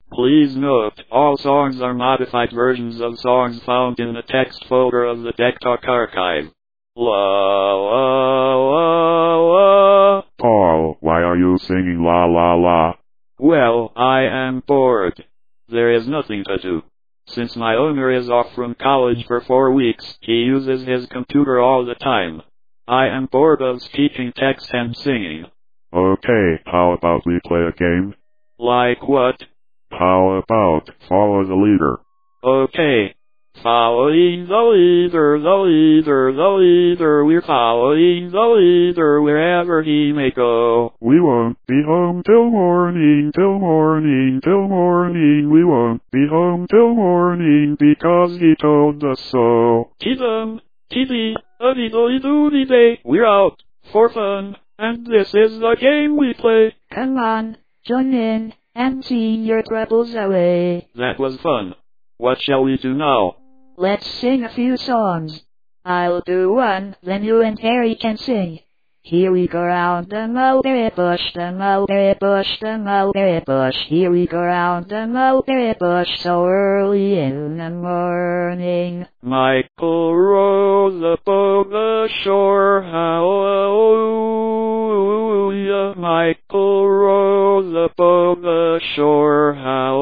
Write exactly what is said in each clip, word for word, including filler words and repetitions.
Please note, all songs are modified versions of songs found in the text folder of the DECTalk archive. La la la la. Paul, why are you singing la la la? Well, I am bored. There is nothing to do. Since my owner is off from college for four weeks, he uses his computer all the time. I am bored of speaking text and singing. Okay, how about we play a game? Like what? How about follow the leader? Okay. Following the leader, the leader, the leader, we're following the leader wherever he may go. We won't be home till morning, till morning, till morning. We won't be home till morning because he told us so. Kidum, kiddy, a diddly doody day. We're out for fun, and this is the game we play. Come on, join in and sing your troubles away. That was fun. What shall we do now? Let's sing a few songs. I'll do one, then you and Harry can sing. Here we go round the mulberry bush, the mulberry bush, the mulberry bush. Here we go round the mulberry bush so early in the morning. Michael rose above the shore, hallelujah. Michael rose above the shore,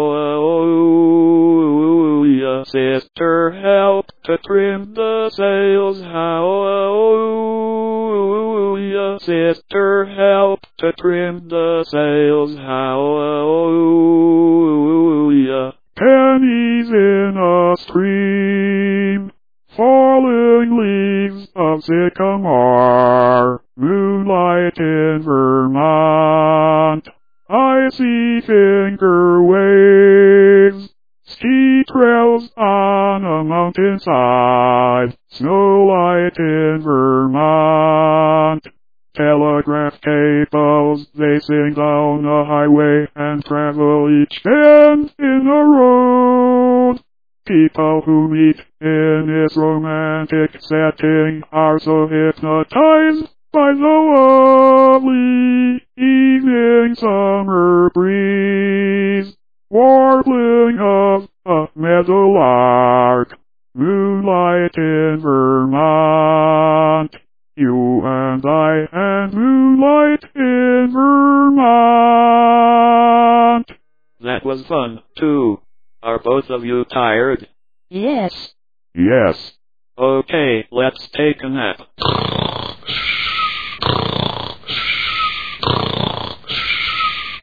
hallelujah. Sister helped to trim the sails, hallelujah. Sister helped to trim the sails, hallelujah. Pennies in a stream, falling leaves of sycamore, moonlight in Vermont, icy finger waves, ski trails on a mountainside, snowlight in Vermont. Telegraph cables, they sing down the highway and travel each bend in a road. People who meet in this romantic setting are so hypnotized by the lovely evening summer breeze, warbling of a meadowlark, moonlight in Vermont. You and I and moonlight in Vermont. That was fun, too. Are both of you tired? Yes. Yes. Okay, let's take a nap.